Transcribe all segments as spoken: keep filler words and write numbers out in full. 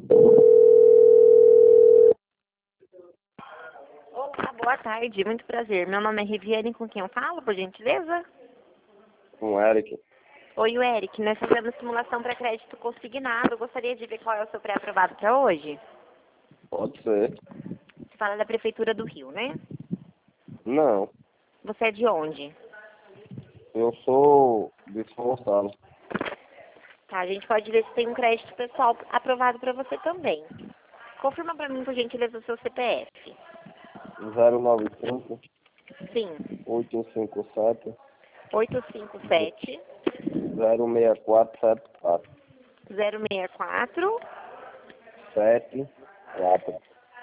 Olá, boa tarde, muito prazer. Meu nome é Riviane, com quem eu falo, por gentileza? Com o Eric. Oi, o Eric, nós fazemos simulação para crédito consignado. Gostaria de ver qual é o seu pré-aprovado para hoje? Pode ser. Você fala da Prefeitura do Rio, né? Não. Você é de onde? Eu sou de São Gonçalo. Tá, a gente pode ver se tem um crédito pessoal aprovado para você também. Confirma para mim, por gentileza, o seu C P F. zero nove cinco, Sim, oito cinco sete, oito cinco sete, zero seis quatro sete quatro. zero seis quatro. sete quatro.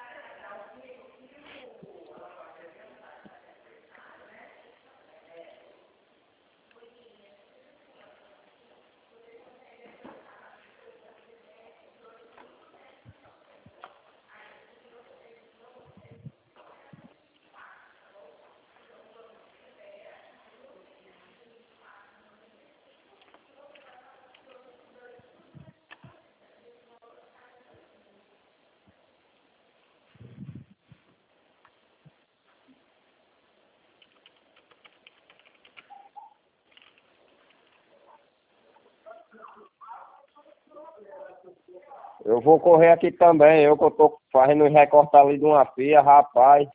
Eu vou correr aqui também, eu que eu tô fazendo recortar ali de uma pia, rapaz.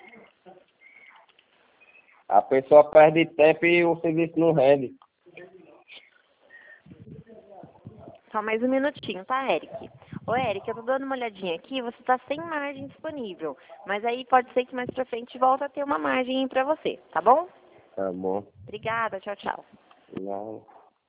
A pessoa perde tempo e o serviço não rende. Só mais um minutinho, tá, Eric? Ô, Eric, eu tô dando uma olhadinha aqui, você tá sem margem disponível. Mas aí pode ser que mais pra frente volta a ter uma margem pra você, tá bom? Tá bom. Obrigada, tchau, tchau. Não.